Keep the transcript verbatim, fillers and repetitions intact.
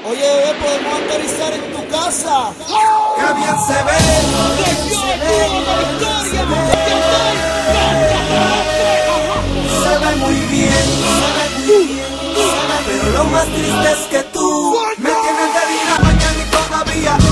Oye, bebé, podemos autorizar en tu casa. ¡Qué bien se ve! Se ve muy bien, se ve muy bien. Pero lo más triste es que tú me tienes de día, mañana y todavía